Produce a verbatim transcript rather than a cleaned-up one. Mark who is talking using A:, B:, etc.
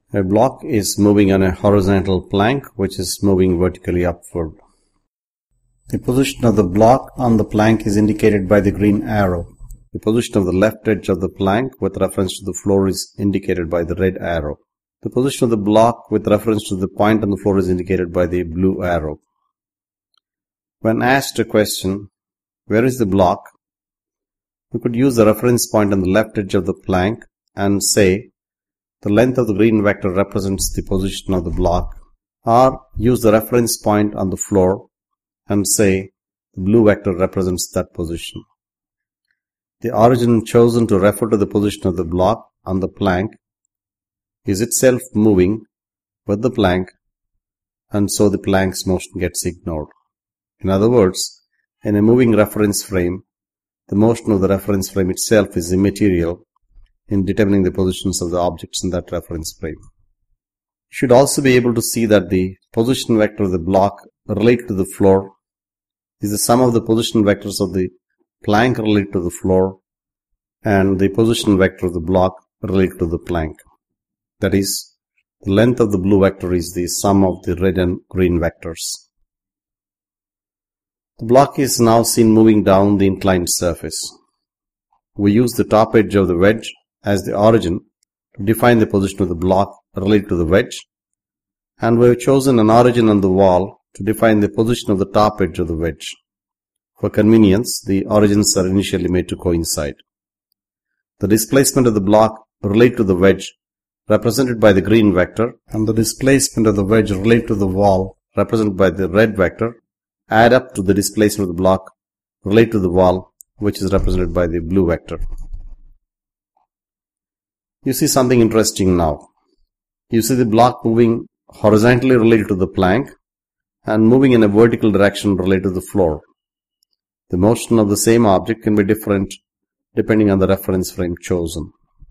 A: A block is moving on a horizontal plank which is moving vertically upward. The position of the block on the plank is indicated by the green arrow. The position of the left edge of the plank with reference to the floor is indicated by the red arrow. The position of the block with reference to the point on the floor is indicated by the blue arrow. When asked a question, where is the block? We could use the reference point on the left edge of the plank and say the length of the green vector represents the position of the block, or use the reference point on the floor and say the blue vector represents that position. The origin chosen to refer to the position of the block on the plank is itself moving with the plank, and so the plank's motion gets ignored. In other words, in a moving reference frame, the motion of the reference frame itself is immaterial in determining the positions of the objects in that reference frame. You should also be able to see that the position vector of the block related to the floor is the sum of the position vectors of the plank related to the floor and the position vector of the block related to the plank. That is, the length of the blue vector is the sum of the red and green vectors. The block is now seen moving down the inclined surface. We use the top edge of the wedge as the origin to define the position of the block related to the wedge, and we have chosen an origin on the wall to define the position of the top edge of the wedge. For convenience, the origins are initially made to coincide. The displacement of the block related to the wedge represented by the green vector and the displacement of the wedge related to the wall represented by the red vector add up to the displacement of the block related to the wall, which is represented by the blue vector. You see something interesting now. You see the block moving horizontally related to the plank and moving in a vertical direction related to the floor. The motion of the same object can be different depending on the reference frame chosen.